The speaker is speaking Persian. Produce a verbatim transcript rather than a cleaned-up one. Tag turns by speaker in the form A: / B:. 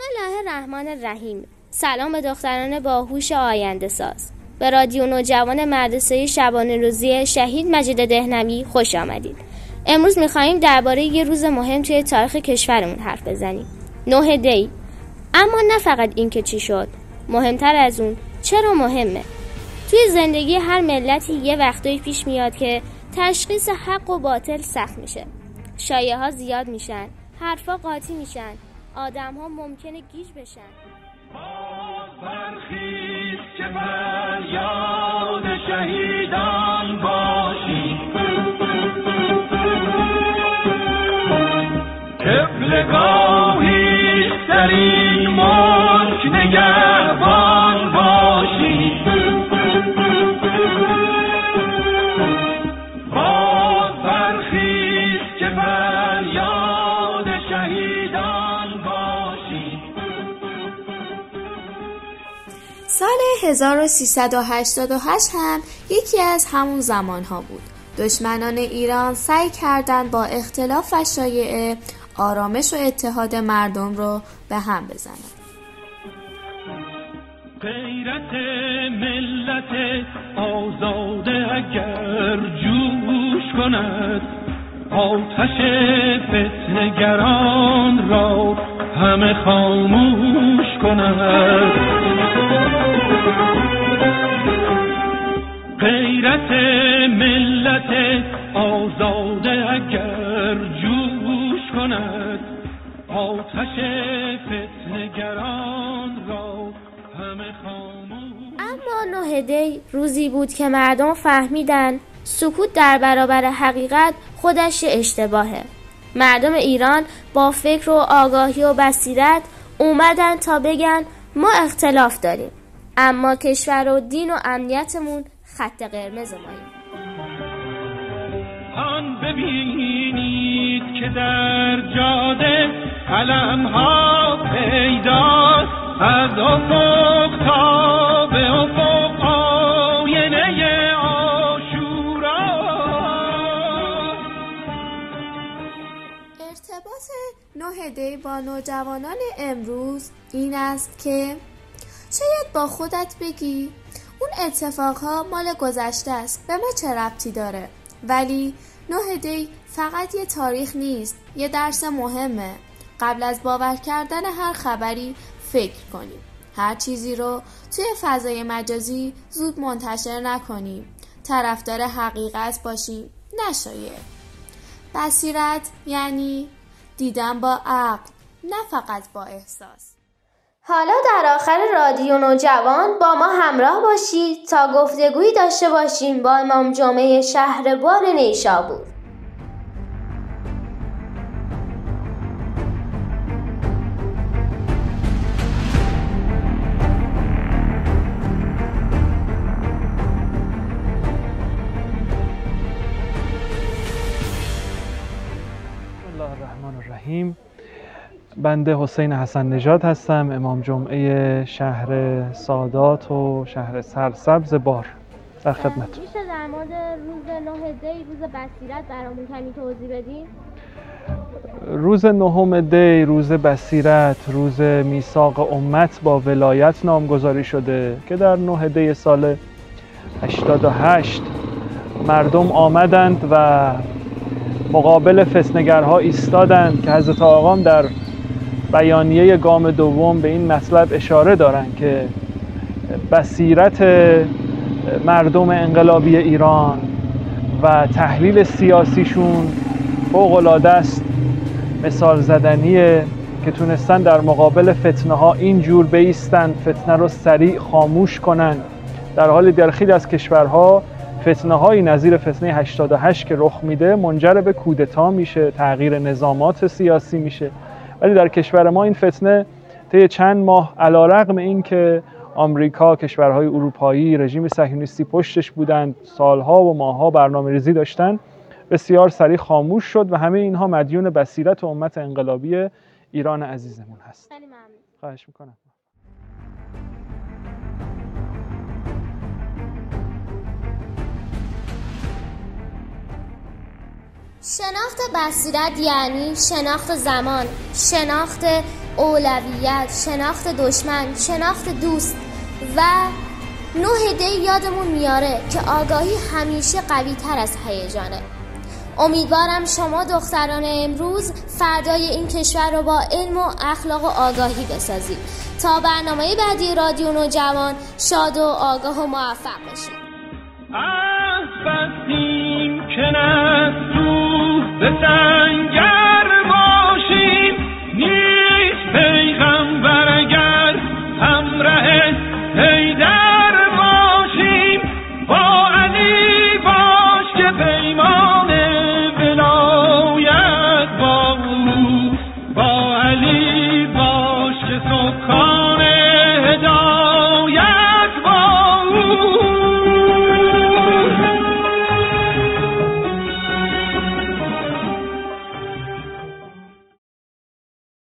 A: الله الرحمن الرحیم. سلام به دختران باهوش آینده ساز. به رادیو نوجوان مدرسه شبانه روزی شهید مجید دهنوی خوش آمدید. امروز می‌خوایم درباره یه روز مهم توی تاریخ کشورمون حرف بزنیم. نه دی. اما نه فقط این که چی شد، مهمتر از اون چرا مهمه. توی زندگی هر ملتی یه وقتایی پیش میاد که تشخیص حق و باطل سخت میشه. شایعه ها زیاد میشن، حرفا قاطی میشن، آدم ها ممکنه گیج بشن.
B: برخیز که بر یاد شهیدان باشی، قبلگاهی سری ملک نگهبان باشی. باز برخیز که بر یاد شهیدان باشی.
C: سال هزار و سیصد و هشتاد و هشت هم یکی از همون زمانها بود. دشمنان ایران سعی کردند با اختلاف و شایعه آرامش و اتحاد مردم رو به هم بزنند.
B: غیرت ملت آزاده اگر جوش کند، آتش فتنه‌گران را همه خاموش کند. غیرت ملت آزاده اگر جوش کند، آتش فتنه‌گران را همه خاموش.
A: اما نه دی روزی بود که مردم فهمیدن سکوت در برابر حقیقت خودش اشتباهه. مردم ایران با فکر و آگاهی و بصیرت اومدن تا بگن ما اختلاف داریم، اما کشور و دین و امنیتمون خط قرمز ماییم.
B: آن ببینید که در جاده علم‌ها پیداست، از افق تا به افق آینه عاشورا.
C: ارتباط نه دی با نوجوانان امروز این است که شاید با خودت بگی اون اتفاقها مال گذشته است، به ما چه ربطی داره؟ ولی نه دی فقط یه تاریخ نیست، یه درس مهمه. قبل از باور کردن هر خبری فکر کنیم. هر چیزی رو توی فضای مجازی زود منتشر نکنیم. طرفدار حقیقت باشیم، نه شایعه. بصیرت یعنی دیدن با عقل، نه فقط با احساس.
A: حالا در آخر رادیو نوجوان با ما همراه باشید تا گفتگویی داشته باشیم با امام جمعه شهربان نیشابور.
D: بسم الله الرحمن الرحیم. بنده حسین حسن نژاد هستم، امام جمعه شهر سادات و شهر سرسبز بار در خدمتتون.
A: میشه در مورد روز نه دی، روز بصیرت برامون کمی توضیح بدین؟
D: روز نهم دی، روز بصیرت، روز میثاق امت با ولایت نامگذاری شده که در نه دی سال هشتاد و هشت مردم آمدند و مقابل فتنه‌گرها ایستادند که حضرت آقام در بیانیه گام دوم به این مطلب اشاره دارند که بصیرت مردم انقلابی ایران و تحلیل سیاسیشون فوق‌العاده است، مثال زدنیه که تونستن در مقابل فتنه ها اینجور بایستن، فتنه رو سریع خاموش کنن، در حالی در خیلی از کشورها فتنه هایی نظیر فتنه هشتاد و هشت که رخ میده منجر به کودتا میشه، تغییر نظامات سیاسی میشه. ولی در کشور ما این فتنه طی چند ماه علیرغم این که آمریکا، کشورهای اروپایی، رژیم صهیونیستی پشتش بودند، سالها و ماهها برنامه‌ریزی داشتن، بسیار سریع خاموش شد و همه اینها مدیون بصیرت امت انقلابی ایران عزیزمون هست.
A: خیلی ممنون.
D: خواهش میکنم.
A: شناخت بصیرت یعنی شناخت زمان، شناخت اولویت، شناخت دشمن، شناخت دوست و نه دی یادمون میاره که آگاهی همیشه قوی تر از هیجانه. امیدوارم شما دختران امروز فردای این کشور رو با علم و اخلاق و آگاهی بسازید. تا برنامه بعدی رادیو نوجوان شاد و آگاه و موفق باشید.
B: از بستیم که نستوه به سنگر باشیم، نیست پیغمبر